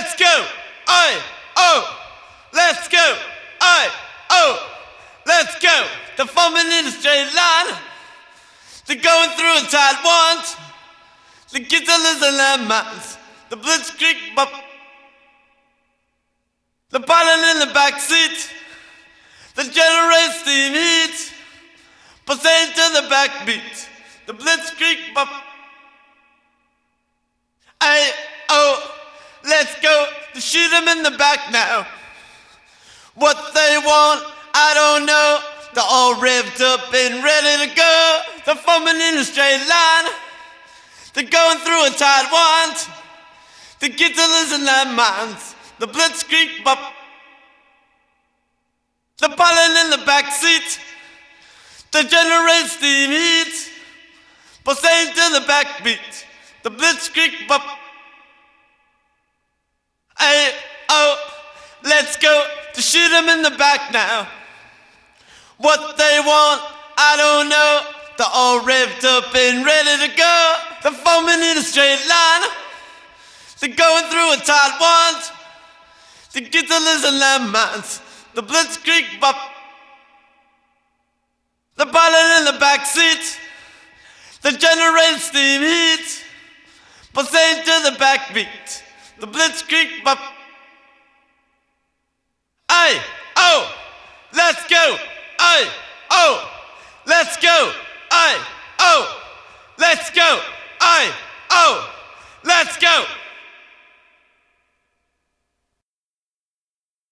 let's go. Aye, oh, let's go. Aye, oh, let's go. They're forming in a straight line. They're going through a tight ones. The kids are losing their minds. The blitzkrieg bop. The pilot in the back seat. The generator steam heat. Pulsating to the backbeat. The blitzkrieg bop. Aye, oh, let's go. To shoot them in the back now. What they want, I don't know. They're all revved up and ready to go. They're forming in a straight line. They're going through a tight one. The kids are losing their minds. The blitzkrieg bop. The pilot in the back seat. The generator steam heat. Pulsating to the backbeat. The blitzkrieg bop. Hey, oh, let's go. To shoot them in the back now. What they want, I don't know. They're all revved up and ready to go. They're forming in a straight line. They're going through a tight one. The kids are losing their minds. The blitzkrieg bop. The pilot in the back seat. The generator steam heat. Pulsating to the backbeat. The blitzkrieg bop. Aye, oh, let's go. Aye, oh, let's go. Aye, oh, let's go. Aye, oh, let's go.